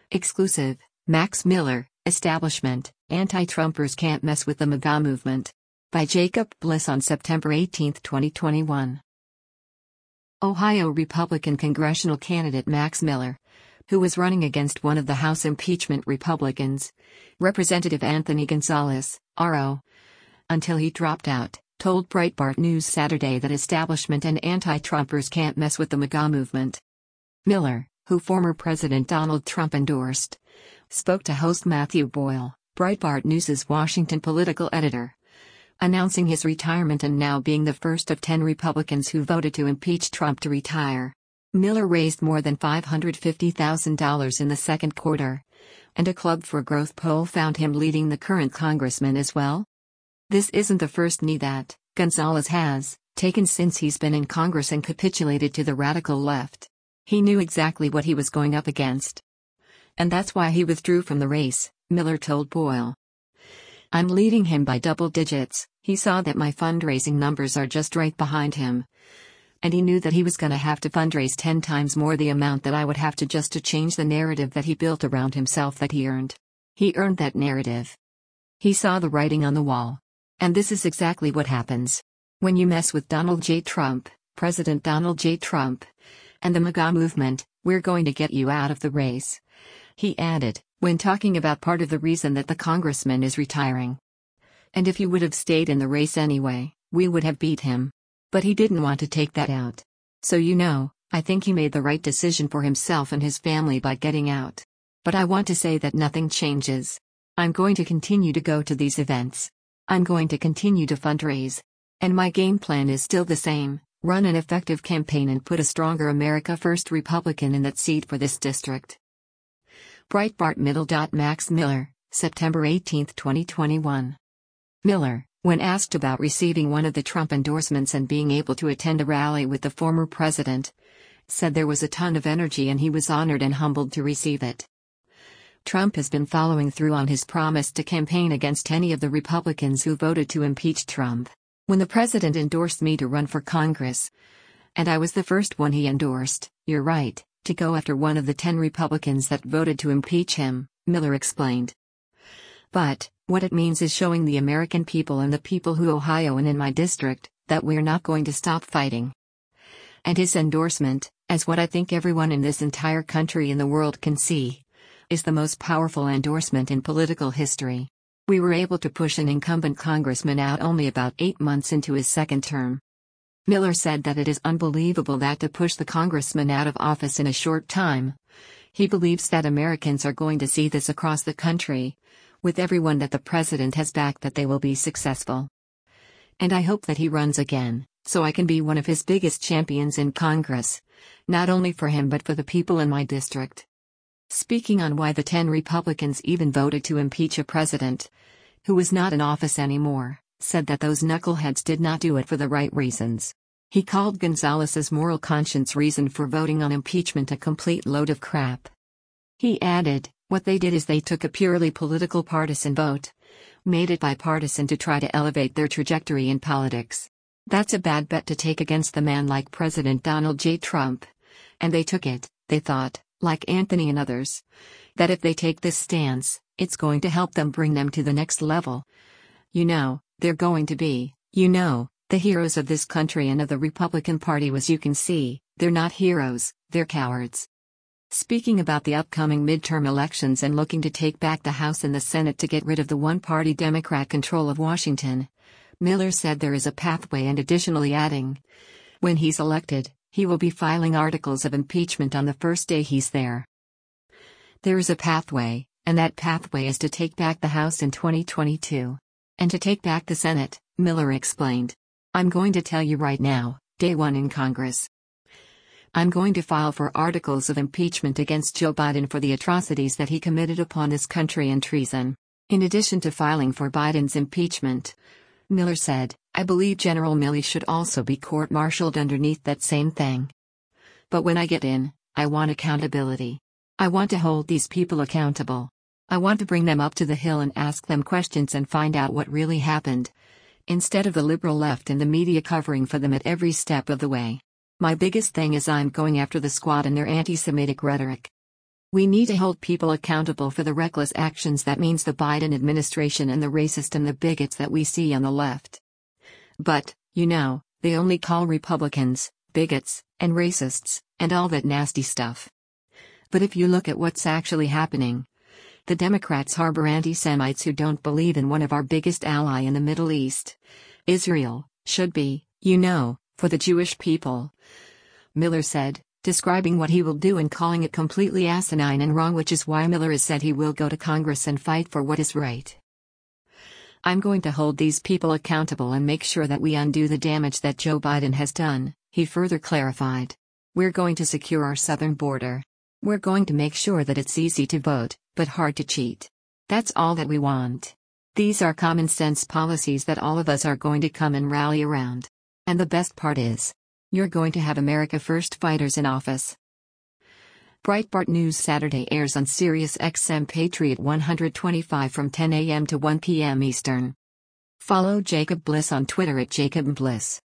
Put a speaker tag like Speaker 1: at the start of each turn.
Speaker 1: Exclusive, Max Miller, Establishment, Anti-Trumpers Can't Mess with the MAGA Movement. By Jacob Bliss on September 18, 2021. Ohio Republican congressional candidate Max Miller, who was running against one of the House impeachment Republicans, Representative Anthony Gonzalez, RO, until he dropped out, told Breitbart News Saturday that establishment and anti-Trumpers can't mess with the MAGA movement. Miller, who former President Donald Trump endorsed, spoke to host Matthew Boyle, Breitbart News' Washington political editor, announcing his retirement and now being the first of 10 Republicans who voted to impeach Trump to retire. Miller raised more than $550,000 in the second quarter, and a Club for Growth poll found him leading the current congressman as well. This isn't the first knee that Gonzalez has taken since he's been in Congress and capitulated to the radical left. He knew exactly what he was going up against. And that's why he withdrew from the race, Miller told Boyle. I'm leading him by double digits. He saw that my fundraising numbers are just right behind him. And he knew that he was going to have to fundraise 10 times more the amount that I would have to just to change the narrative that he built around himself that he earned. He earned that narrative. He saw the writing on the wall. And this is exactly what happens. When you mess with Donald J. Trump, President Donald J. Trump, and the MAGA movement, we're going to get you out of the race. He added, when talking about part of the reason that the congressman is retiring. And if he would have stayed in the race anyway, we would have beat him. But he didn't want to take that out. So I think he made the right decision for himself and his family by getting out. But I want to say that nothing changes. I'm going to continue to go to these events. I'm going to continue to fundraise. And my game plan is still the same, run an effective campaign and put a stronger America First Republican in that seat for this district. Breitbart Middle. Max Miller, September 18, 2021. Miller, when asked about receiving one of the Trump endorsements and being able to attend a rally with the former president, said there was a ton of energy and he was honored and humbled to receive it. Trump has been following through on his promise to campaign against any of the Republicans who voted to impeach Trump. When the president endorsed me to run for Congress, and I was the first one he endorsed, you're right, to go after one of the 10 Republicans that voted to impeach him, Miller explained. But what it means is showing the American people and the people who Ohio and in my district, that we're not going to stop fighting. And his endorsement, as what I think everyone in this entire country and the world can see, is the most powerful endorsement in political history. We were able to push an incumbent congressman out only about 8 months into his second term. Miller said that it is unbelievable that to push the congressman out of office in a short time. He believes that Americans are going to see this across the country, with everyone that the president has backed, that they will be successful. And I hope that he runs again, so I can be one of his biggest champions in Congress, not only for him but for the people in my district. Speaking on why the 10 Republicans even voted to impeach a president who was not in office anymore, said that those knuckleheads did not do it for the right reasons. He called Gonzalez's moral conscience reason for voting on impeachment a complete load of crap. He added, what they did is they took a purely political partisan vote, made it bipartisan to try to elevate their trajectory in politics. That's a bad bet to take against the man like President Donald J. Trump. And they took it. They thought, like Anthony and others, that if they take this stance, it's going to help them bring them to the next level. They're going to be, the heroes of this country and of the Republican Party. As you can see, they're not heroes, they're cowards. Speaking about the upcoming midterm elections and looking to take back the House and the Senate to get rid of the one-party Democrat control of Washington, Miller said there is a pathway, and additionally adding, when he's elected, he will be filing articles of impeachment on the first day he's there. There is a pathway, and that pathway is to take back the House in 2022. And to take back the Senate, Miller explained. I'm going to tell you right now, day one in Congress. I'm going to file for articles of impeachment against Joe Biden for the atrocities that he committed upon this country and treason. In addition to filing for Biden's impeachment, Miller said, I believe General Milley should also be court-martialed underneath that same thing. But when I get in, I want accountability. I want to hold these people accountable. I want to bring them up to the hill and ask them questions and find out what really happened, instead of the liberal left and the media covering for them at every step of the way. My biggest thing is I'm going after the Squad and their anti-Semitic rhetoric. We need to hold people accountable for the reckless actions that means the Biden administration and the racist and the bigots that we see on the left. But, they only call Republicans bigots and racists and all that nasty stuff. But if you look at what's actually happening, the Democrats harbor anti-Semites who don't believe in one of our biggest ally in the Middle East. Israel should be, for the Jewish people. Miller said, describing what he will do and calling it completely asinine and wrong, which is why Miller has said he will go to Congress and fight for what is right. I'm going to hold these people accountable and make sure that we undo the damage that Joe Biden has done, he further clarified. We're going to secure our southern border. We're going to make sure that it's easy to vote, but hard to cheat. That's all that we want. These are common sense policies that all of us are going to come and rally around. And the best part is, you're going to have America First fighters in office. Breitbart News Saturday airs on Sirius XM Patriot 125 from 10 a.m. to 1 p.m. Eastern. Follow Jacob Bliss on Twitter at JacobBliss.